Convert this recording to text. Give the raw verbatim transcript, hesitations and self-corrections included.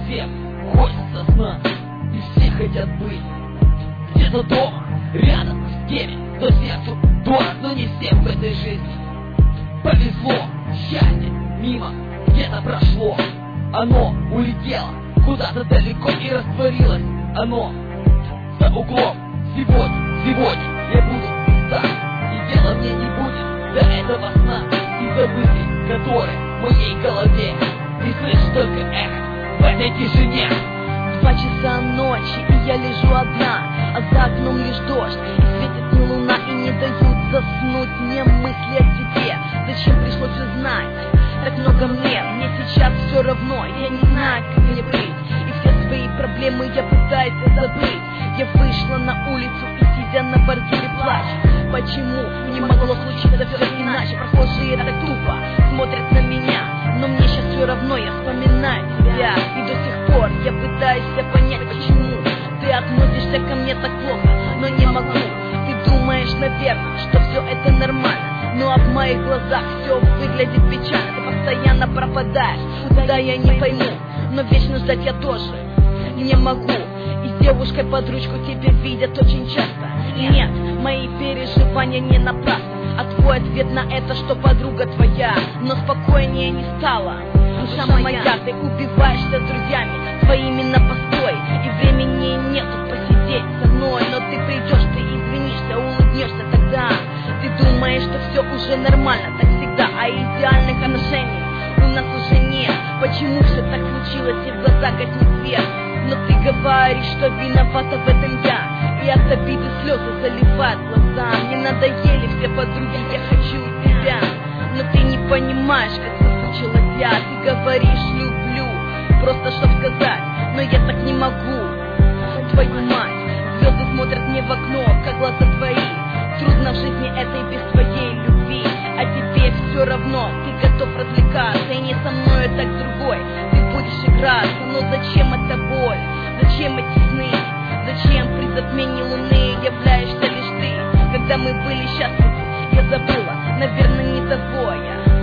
Всем хочется сна, и все хотят быть где-то дома, рядом с теми, кто сердцу дорог, но не всем в этой жизни повезло. Счастье мимо где-то прошло, оно улетело куда-то далеко и растворилось. Оно за углом. Сегодня, сегодня я буду так, и дела мне не будет до этого сна и забытый, который в моей голове. И слышишь только эхо в этой тишине. Два часа ночи, и я лежу одна, а за окном лишь дождь, и светит не луна, и не дают заснуть мне мысли о тебе. Зачем пришлось узнать так много мне? Мне сейчас все равно, я не знаю, как мне быть, и все свои проблемы я пытаюсь забыть. Я вышла на улицу и, сидя на бордюре, плачу. Почему не могло случиться все иначе? Прохожие так тупо смотрят на меня, но мне сейчас все равно, я вспоминаю тебя. И до сих пор я пытаюсь понять, почему ты относишься ко мне так плохо, но не могу. Ты думаешь, наверное, что все это нормально, но в моих глазах все выглядит печально. Ты постоянно пропадаешь, куда я не пойму, но вечно ждать я тоже не могу. И с девушкой под ручку тебя видят очень часто. Нет, мои переживания не напрасны, а твой ответ на это, что подруга твоя, но спокойнее не стала. Душа моя, ты убиваешься с друзьями твоими на постой, и времени нету посидеть со мной. Но ты придешь, ты извинишься, улыбнешься тогда. Ты думаешь, что все уже нормально, так всегда, а идеальных отношений у нас уже нет. Почему все так случилось, и в глаза гаснет свет? Но ты говоришь, что виновата в этом я, и от обиды слезы заливают глаза. Мне надоели все подруги, я хочу тебя, но ты не понимаешь, как соскучилась я. Ты говоришь люблю, просто чтоб сказать, но я так не могу. Твою мать, звезды смотрят мне в окно, как глаза твои. Трудно в жизни этой без твоей любви, а тебе все равно, ты готов развлекаться, и не со мной, так с другой ты будешь играться. Но зачем эта боль, зачем эти сны, зачем при затмении луны являешься лишь ты? Когда мы были счастливы, я забыла, наверное, не того я.